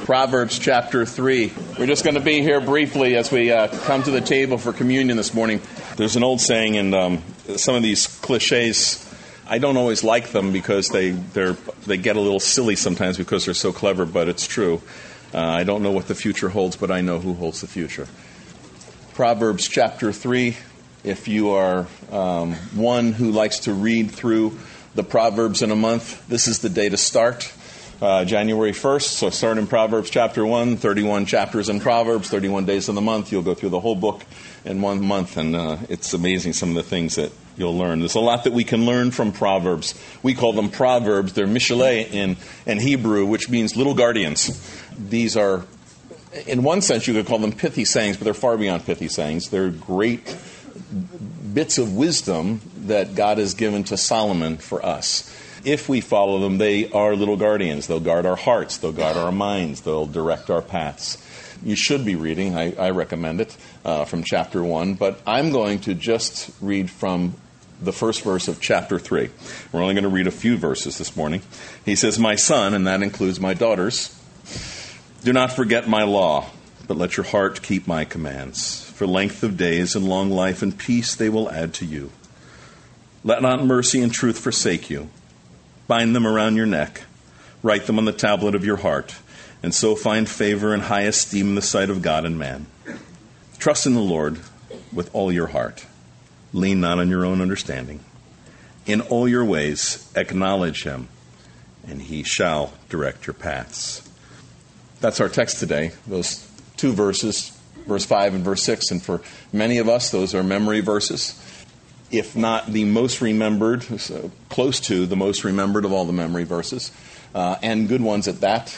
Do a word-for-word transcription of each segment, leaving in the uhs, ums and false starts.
Proverbs chapter three. We're just going to be here briefly as we uh, come to the table for communion this morning. There's an old saying, and um, some of these cliches, I don't always like them because they they're, they get a little silly sometimes because they're so clever, but it's true. Uh, I don't know what the future holds, but I know who holds the future. Proverbs chapter three, if you are um, one who likes to read through the Proverbs in a month, this is the day to start. Uh, January first, so start in Proverbs chapter one, thirty-one chapters in Proverbs, thirty-one days in the month. You'll go through the whole book in one month, and uh, it's amazing some of the things that you'll learn. There's a lot that we can learn from Proverbs. We call them Proverbs. They're Mishalei in, in Hebrew, which means little guardians. These are, in one sense, you could call them pithy sayings, but they're far beyond pithy sayings. They're great bits of wisdom that God has given to Solomon for us. If we follow them, they are little guardians. They'll guard our hearts. They'll guard our minds. They'll direct our paths. You should be reading. I, I recommend it uh, from chapter one. But I'm going to just read from the first verse of chapter three. We're only going to read a few verses this morning. He says, "My son," and that includes my daughters, "do not forget my law, but let your heart keep my commands. For length of days and long life and peace they will add to you. Let not mercy and truth forsake you. Bind them around your neck. Write them on the tablet of your heart, and so find favor and high esteem in the sight of God and man. Trust in the Lord with all your heart. Lean not on your own understanding. In all your ways acknowledge him, and he shall direct your paths." That's our text today, those two verses, verse five and verse six. And for many of us, those are memory verses. If not the most remembered, so close to the most remembered of all the memory verses, uh, and good ones at that.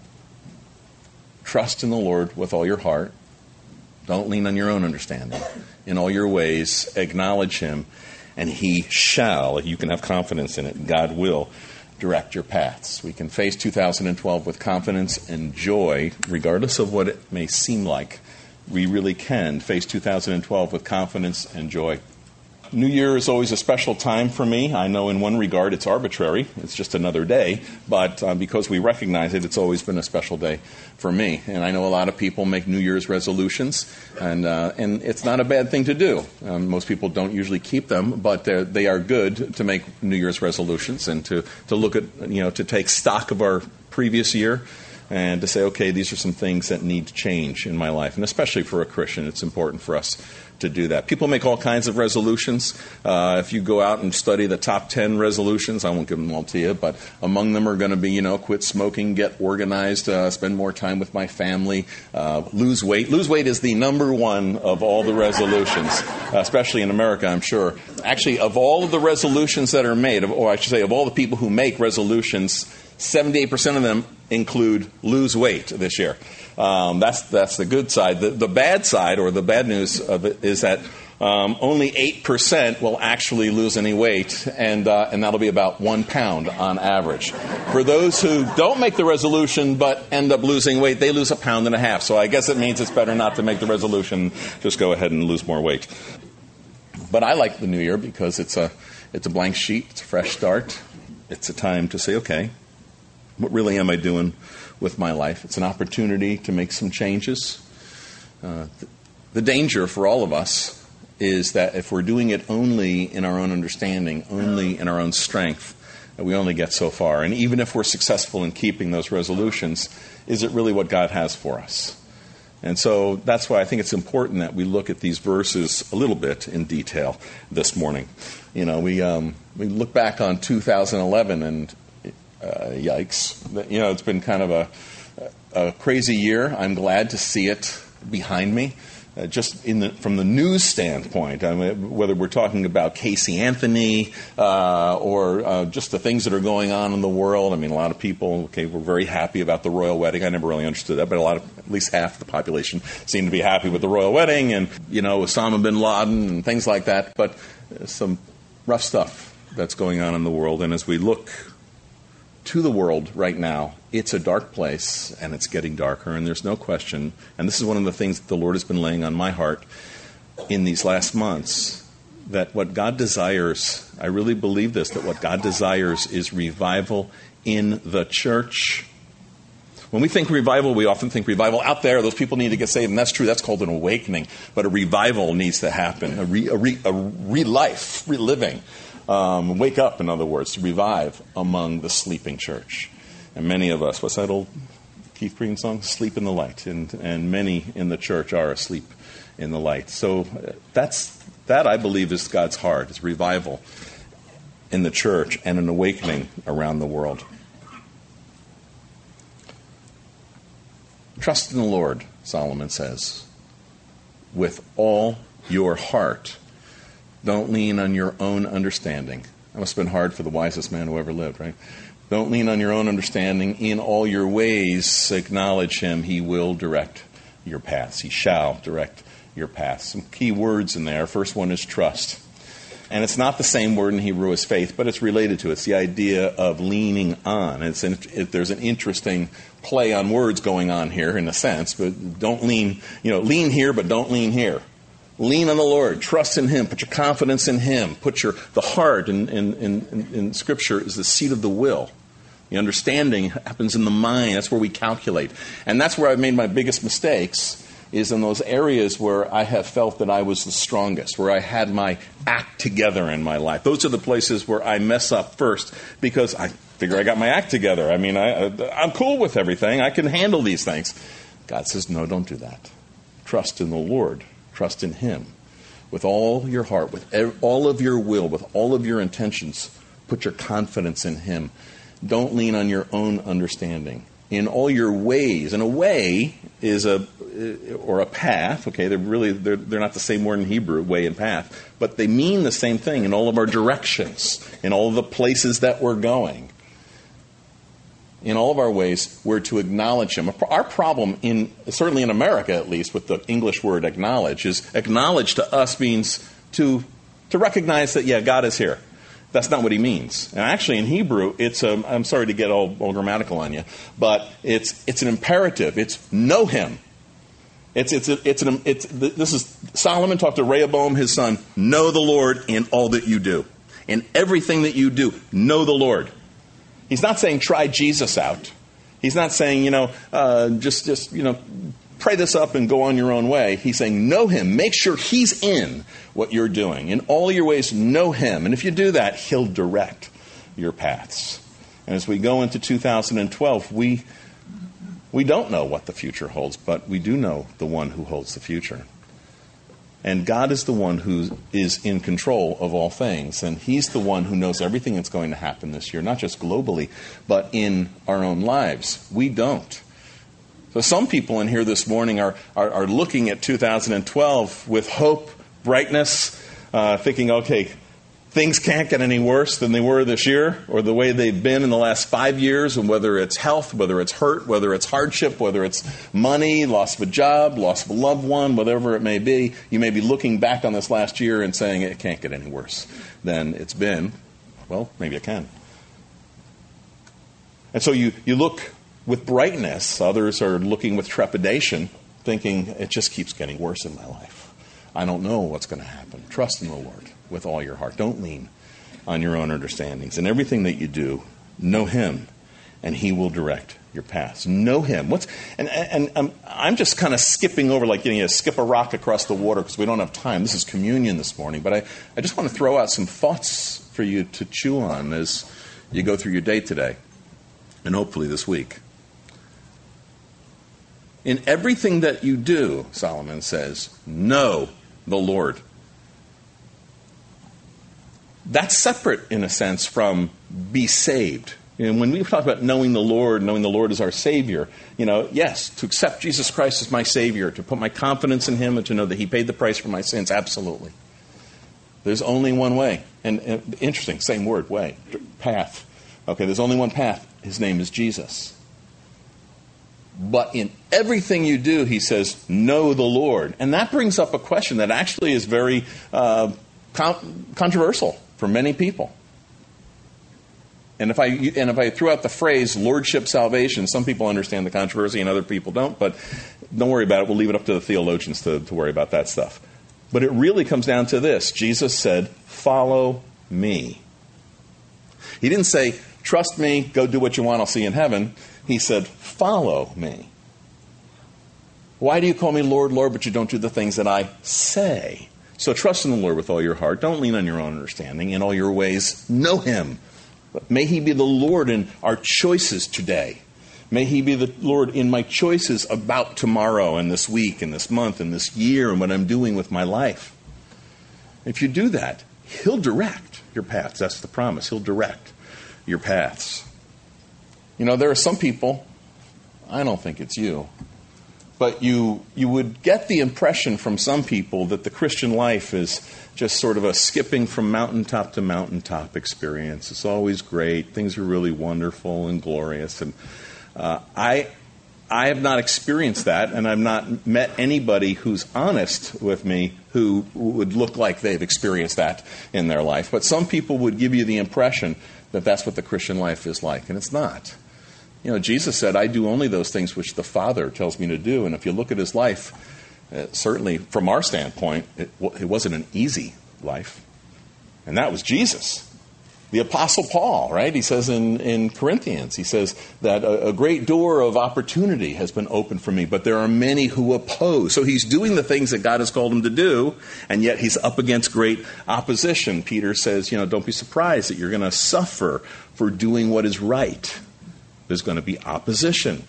Trust in the Lord with all your heart. Don't lean on your own understanding. In all your ways, acknowledge him, and he shall, you can have confidence in it, God will direct your paths. We can face two thousand twelve with confidence and joy, regardless of what it may seem like. We really can face two thousand twelve with confidence and joy. New Year is always a special time for me. I know in one regard it's arbitrary. It's just another day. But uh, because we recognize it, it's always been a special day for me. And I know a lot of people make New Year's resolutions, and uh, and it's not a bad thing to do. Um, most people don't usually keep them, but they are good to make New Year's resolutions and to, to look at, you know, to take stock of our previous year and to say, okay, these are some things that need to change in my life. And especially for a Christian, it's important for us to do that. People make all kinds of resolutions. Uh, if you go out and study the top ten resolutions, I won't give them all to you, but among them are going to be, you know, quit smoking, get organized, uh, spend more time with my family, uh, lose weight. Lose weight is the number one of all the resolutions, uh, especially in America, I'm sure. Actually, of all of the resolutions that are made, or I should say, of all the people who make resolutions, seventy-eight percent of them include lose weight this year. Um, that's that's the good side. The, the bad side, or the bad news of it, is that um, only eight percent will actually lose any weight, and uh, and that'll be about one pound on average. For those who don't make the resolution but end up losing weight, they lose a pound and a half. So I guess it means it's better not to make the resolution. Just go ahead and lose more weight. But I like the new year because it's a it's a blank sheet. It's a fresh start. It's a time to say, okay, what really am I doing with my life? It's an opportunity to make some changes. Uh, th- the danger for all of us is that if we're doing it only in our own understanding, only in our own strength, that we only get so far. And even if we're successful in keeping those resolutions, is it really what God has for us? And so that's why I think it's important that we look at these verses a little bit in detail this morning. You know, we um, we look back on two thousand eleven and Uh, yikes. You know, it's been kind of a, a crazy year. I'm glad to see it behind me. Uh, just in the, from the news standpoint, I mean, whether we're talking about Casey Anthony uh, or uh, just the things that are going on in the world. I mean, a lot of people, okay, were very happy about the royal wedding. I never really understood that, but a lot of, at least half the population seemed to be happy with the royal wedding and, you know, Osama bin Laden and things like that. But uh, some rough stuff that's going on in the world. And as we look to the world right now, it's a dark place, and it's getting darker, and there's no question. And this is one of the things that the Lord has been laying on my heart in these last months, that what God desires, I really believe this, that what God desires is revival in the church. When we think revival, we often think revival out there, those people need to get saved, and that's true. That's called an awakening. But a revival needs to happen, a re, a re, a re-life, reliving. Um, wake up, in other words, to revive among the sleeping church. And many of us, what's that old Keith Green song? Sleep in the light. And, and many in the church are asleep in the light. So that's that, I believe, is God's heart, is revival in the church and an awakening around the world. Trust in the Lord, Solomon says, with all your heart. Don't lean on your own understanding. That must have been hard for the wisest man who ever lived, right? Don't lean on your own understanding. In all your ways, acknowledge him. He will direct your paths. He shall direct your paths. Some key words in there. First one is trust. And it's not the same word in Hebrew as faith, but it's related to it. It's the idea of leaning on. It's an, it, there's an interesting play on words going on here in a sense, but don't lean, you know, lean here, but don't lean here. Lean on the Lord. Trust in him. Put your confidence in him. Put your, the heart in, in, in, in Scripture is the seat of the will. The understanding happens in the mind. That's where we calculate. And that's where I've made my biggest mistakes, is in those areas where I have felt that I was the strongest, where I had my act together in my life. Those are the places where I mess up first because I figure I got my act together. I mean, I, I'm cool with everything. I can handle these things. God says, no, don't do that. Trust in the Lord. Trust in him. With all your heart, with all of your will, with all of your intentions, put your confidence in him. Don't lean on your own understanding. In all your ways, and a way is a or a path. Okay, they're really they're they're not the same word in Hebrew, way and path, but they mean the same thing in all of our directions, in all of the places that we're going. In all of our ways, we're to acknowledge him. Our problem, in certainly in America at least, with the English word acknowledge, is acknowledge to us means to to recognize that, yeah, God is here. That's not what he means. And actually in Hebrew, it's a, I'm sorry to get all, all grammatical on you, but it's it's an imperative. It's know him. It's it's a, it's an it's this is Solomon talked to Rehoboam, his son. Know the Lord in all that you do, in everything that you do. Know the Lord. He's not saying try Jesus out. He's not saying, you know, uh, just just you know, pray this up and go on your own way. He's saying know him. Make sure he's in what you're doing. In all your ways, know him. And if you do that, he'll direct your paths. And as we go into two thousand twelve, we we don't know what the future holds, but we do know the one who holds the future. And God is the one who is in control of all things. And he's the one who knows everything that's going to happen this year, not just globally, but in our own lives. We don't. So some people in here this morning are, are, are looking at two thousand twelve with hope, brightness, uh, thinking, okay, things can't get any worse than they were this year or the way they've been in the last five years, and whether it's health, whether it's hurt, whether it's hardship, whether it's money, loss of a job, loss of a loved one, whatever it may be, you may be looking back on this last year and saying it can't get any worse than it's been. Well, maybe it can. And so you, you look with brightness. Others are looking with trepidation, thinking it just keeps getting worse in my life. I don't know what's going to happen. Trust in the Lord with all your heart. Don't lean on your own understandings. In everything that you do, know him, and he will direct your paths. Know him. What's and and, and I'm, I'm just kind of skipping over, like, you know, skip a rock across the water because we don't have time. This is communion this morning, but I, I just want to throw out some thoughts for you to chew on as you go through your day today, and hopefully this week. In everything that you do, Solomon says, know the Lord. That's separate, in a sense, from be saved. And when we talk about knowing the Lord, knowing the Lord as our Savior, you know, yes, to accept Jesus Christ as my Savior, to put my confidence in him and to know that he paid the price for my sins, absolutely. There's only one way. And, and interesting, same word, way, path. Okay, there's only one path. His name is Jesus. But in everything you do, he says, know the Lord. And that brings up a question that actually is very uh, con- controversial for many people. And if I and if I threw out the phrase lordship salvation, some people understand the controversy and other people don't. But don't worry about it. We'll leave it up to the theologians to, to worry about that stuff. But it really comes down to this. Jesus said, follow me. He didn't say, trust me, go do what you want, I'll see you in heaven. He said, follow me. Why do you call me Lord, Lord, but you don't do the things that I say? So trust in the Lord with all your heart. Don't lean on your own understanding. In all your ways, know him. But may he be the Lord in our choices today. May he be the Lord in my choices about tomorrow and this week and this month and this year and what I'm doing with my life. If you do that, he'll direct your paths. That's the promise. He'll direct your paths. You know, there are some people, I don't think it's you, but you you would get the impression from some people that the Christian life is just sort of a skipping from mountaintop to mountaintop experience. It's always great. Things are really wonderful and glorious. And uh, I I have not experienced that, and I've not met anybody who's honest with me who would look like they've experienced that in their life. But some people would give you the impression that that's what the Christian life is like, and it's not. You know, Jesus said, I do only those things which the Father tells me to do. And if you look at his life, uh, certainly from our standpoint, it, it wasn't an easy life. And that was Jesus. The Apostle Paul, right? He says in, in Corinthians, he says that a, a great door of opportunity has been opened for me, but there are many who oppose. So he's doing the things that God has called him to do, and yet he's up against great opposition. Peter says, you know, don't be surprised that you're going to suffer for doing what is right. There's going to be opposition.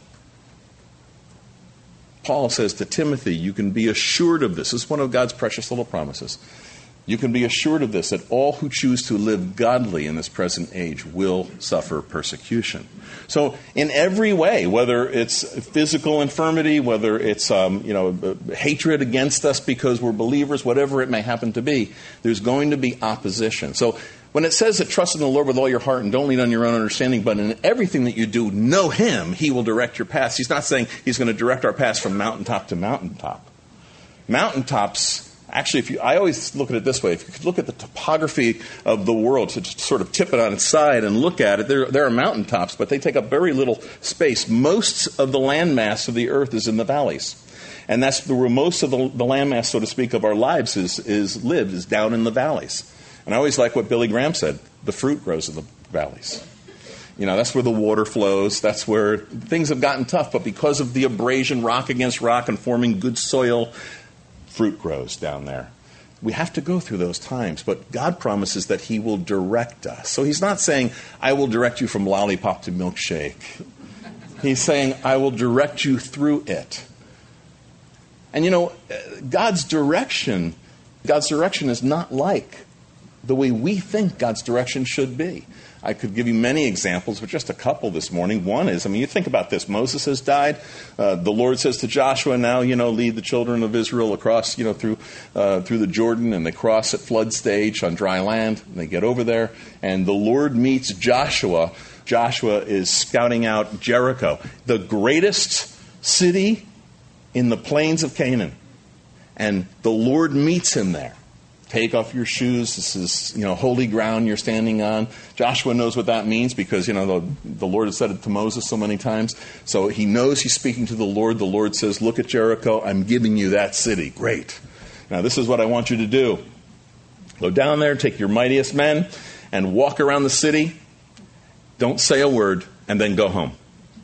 Paul says to Timothy, you can be assured of this. This is one of God's precious little promises. You can be assured of this, that all who choose to live godly in this present age will suffer persecution. So in every way, whether it's physical infirmity, whether it's um, you know hatred against us because we're believers, whatever it may happen to be, there's going to be opposition. So when it says that trust in the Lord with all your heart and don't lean on your own understanding, but in everything that you do, know him, he will direct your paths. He's not saying he's going to direct our paths from mountaintop to mountaintop. Mountaintops, actually, if you, I always look at it this way. If you could look at the topography of the world, to just sort of tip it on its side and look at it, there, there are mountaintops, but they take up very little space. Most of the landmass of the earth is in the valleys. And that's where most of the, the landmass, so to speak, of our lives is, is lived, is down in the valleys. And I always like what Billy Graham said, the fruit grows in the valleys. You know, that's where the water flows. That's where things have gotten tough. But because of the abrasion, rock against rock, and forming good soil, fruit grows down there. We have to go through those times. But God promises that he will direct us. So he's not saying, I will direct you from lollipop to milkshake. He's saying, I will direct you through it. And, you know, God's direction, God's direction is not like the way we think God's direction should be. I could give you many examples, but just a couple this morning. One is, I mean, you think about this. Moses has died. Uh, the Lord says to Joshua, now, you know, lead the children of Israel across, you know, through uh, through the Jordan, and they cross at flood stage on dry land, and they get over there, and the Lord meets Joshua. Joshua is scouting out Jericho, the greatest city in the plains of Canaan. And the Lord meets him there. Take off your shoes. This is, you know, holy ground you're standing on. Joshua knows what that means because, you know, the, the Lord has said it to Moses so many times. So he knows he's speaking to the Lord. The Lord says, look at Jericho. I'm giving you that city. Great. Now, this is what I want you to do. Go down there, take your mightiest men, and walk around the city. Don't say a word, and then go home.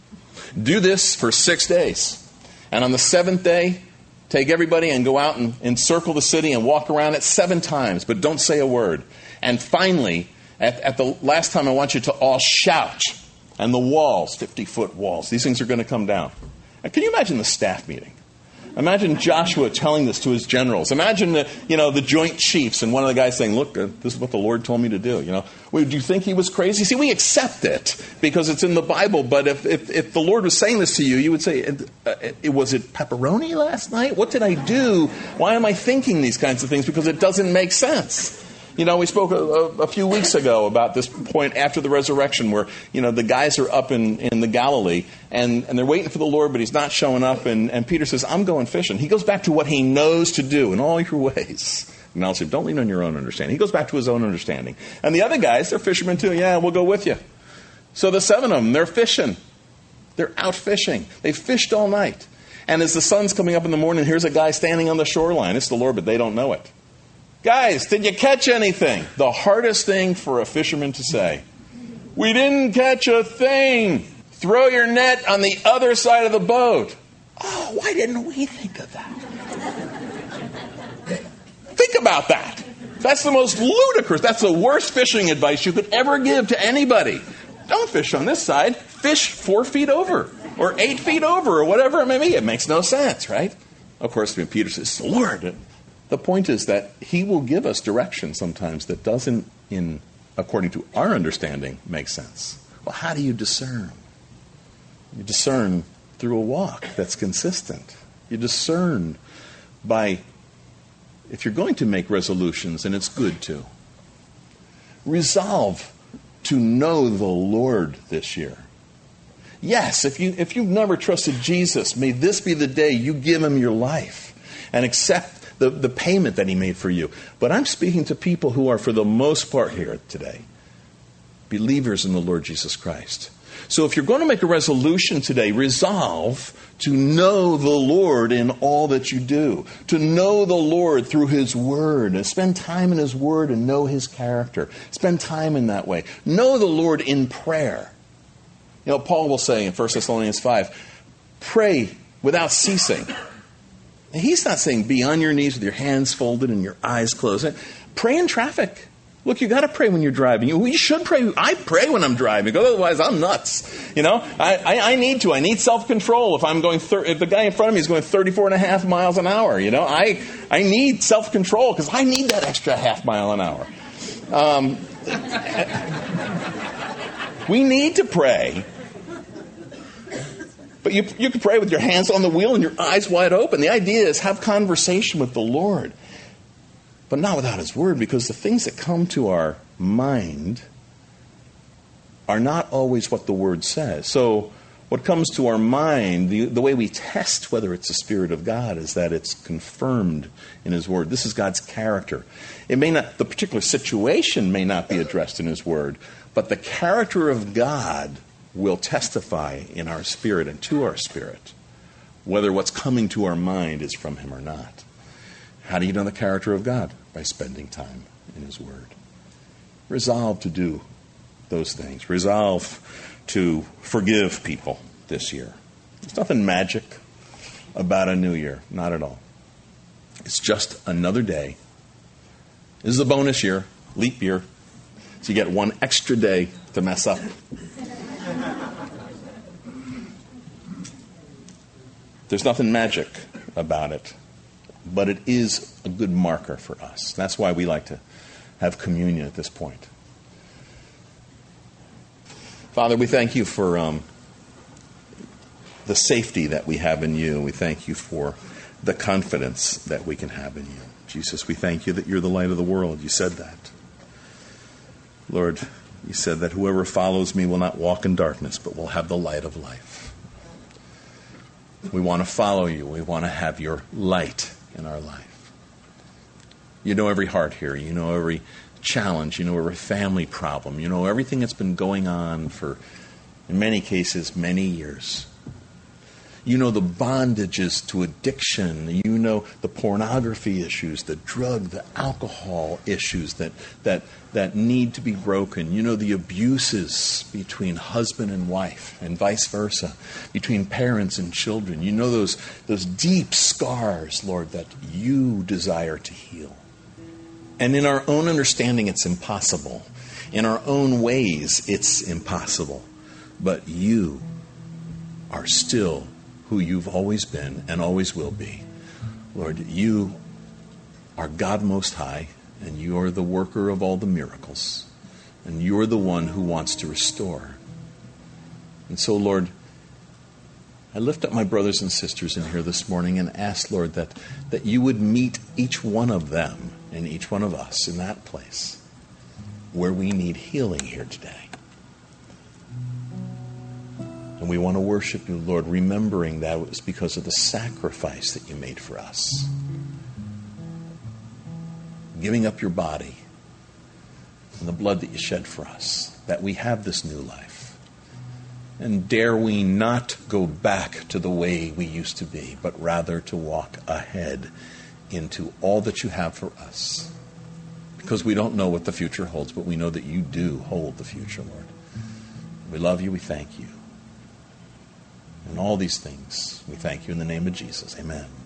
Do this for six days. And on the seventh day, take everybody and go out and encircle the city and walk around it seven times, but don't say a word. And finally, at, at the last time, I want you to all shout. And the walls, fifty-foot walls, these things are going to come down. Now, can you imagine the staff meeting? Imagine Joshua telling this to his generals. Imagine the, you know, the joint chiefs and one of the guys saying, look, uh, this is what the Lord told me to do. You know, well, do you think he was crazy? See, we accept it because it's in the Bible. But if, if, if the Lord was saying this to you, you would say, uh, it, was it pepperoni last night? What did I do? Why am I thinking these kinds of things? Because it doesn't make sense. You know, we spoke a, a, a few weeks ago about this point after the resurrection where, you know, the guys are up in, in the Galilee and, and they're waiting for the Lord, but he's not showing up. And, and Peter says, I'm going fishing. He goes back to what he knows to do in all your ways. And I'll say, don't lean on your own understanding. He goes back to his own understanding. And the other guys, they're fishermen too. Yeah, we'll go with you. So the seven of them, they're fishing. They're out fishing. They fished all night. And as the sun's coming up in the morning, here's a guy standing on the shoreline. It's the Lord, but they don't know it. Guys, did you catch anything? The hardest thing for a fisherman to say. We didn't catch a thing. Throw your net on the other side of the boat. Oh, why didn't we think of that? Think about that. That's the most ludicrous, that's the worst fishing advice you could ever give to anybody. Don't fish on this side. Fish four feet over or eight feet over or whatever it may be. It makes no sense, right? Of course, when Peter says, Lord, the point is that he will give us direction sometimes that doesn't, in according to our understanding, make sense. Well, how do you discern? You discern through a walk that's consistent. You discern by, if you're going to make resolutions, and it's good to, resolve to know the Lord this year. Yes, if you if you've never trusted Jesus, may this be the day you give him your life and accept the, the payment that he made for you. But I'm speaking to people who are, for the most part here today, believers in the Lord Jesus Christ. So if you're going to make a resolution today, resolve to know the Lord in all that you do. To know the Lord through his word. And spend time in his word and know his character. Spend time in that way. Know the Lord in prayer. You know, Paul will say in First Thessalonians five, pray without ceasing. He's not saying be on your knees with your hands folded and your eyes closed. Pray in traffic. Look, you got to pray when you're driving. You, you should pray. I pray when I'm driving. Otherwise, I'm nuts. You know, I, I, I need to. I need self-control. If I'm going, thir- if the guy in front of me is going thirty-four and a half miles an hour, you know, I I need self-control because I need that extra half mile an hour. Um, we need to pray. But you you can pray with your hands on the wheel and your eyes wide open. The idea is have conversation with the Lord. But not without his word, because the things that come to our mind are not always what the word says. So what comes to our mind, the, the way we test whether it's the Spirit of God is that it's confirmed in his word. This is God's character. It may not, the particular situation may not be addressed in his word, but the character of God will testify in our spirit and to our spirit whether what's coming to our mind is from him or not. How do you know the character of God? By spending time in his word. Resolve to do those things. Resolve to forgive people this year. There's nothing magic about a new year. Not at all. It's just another day. This is a bonus year, leap year. So you get one extra day to mess up. There's nothing magic about it. But it is a good marker for us. That's why we like to have communion at this point. Father, we thank you for um, the safety that we have in you. We thank you for the confidence that we can have in you. Jesus, we thank you that you're the light of the world. You said that. Lord, you said that whoever follows me will not walk in darkness, but will have the light of life. We want to follow you. We want to have your light in our life. You know every heart here. You know every challenge. You know every family problem. You know everything that's been going on for, in many cases, many years. You know the bondages to addiction. You know the pornography issues, the drug, the alcohol issues that that that need to be broken. You know the abuses between husband and wife and vice versa, between parents and children. You know those those deep scars, Lord, that you desire to heal. And in our own understanding, it's impossible. In our own ways, it's impossible. But you are still who you've always been and always will be. Lord, you are God Most High, and you are the worker of all the miracles. And you're the one who wants to restore. And so, Lord, I lift up my brothers and sisters in here this morning and ask, Lord, that, that you would meet each one of them and each one of us in that place where we need healing here today. And we want to worship you, Lord, remembering that it was because of the sacrifice that you made for us. Giving up your body and the blood that you shed for us, that we have this new life. And dare we not go back to the way we used to be, but rather to walk ahead into all that you have for us. Because we don't know what the future holds, but we know that you do hold the future, Lord. We love you. We thank you. and all these things. We thank you in the name of Jesus. Amen.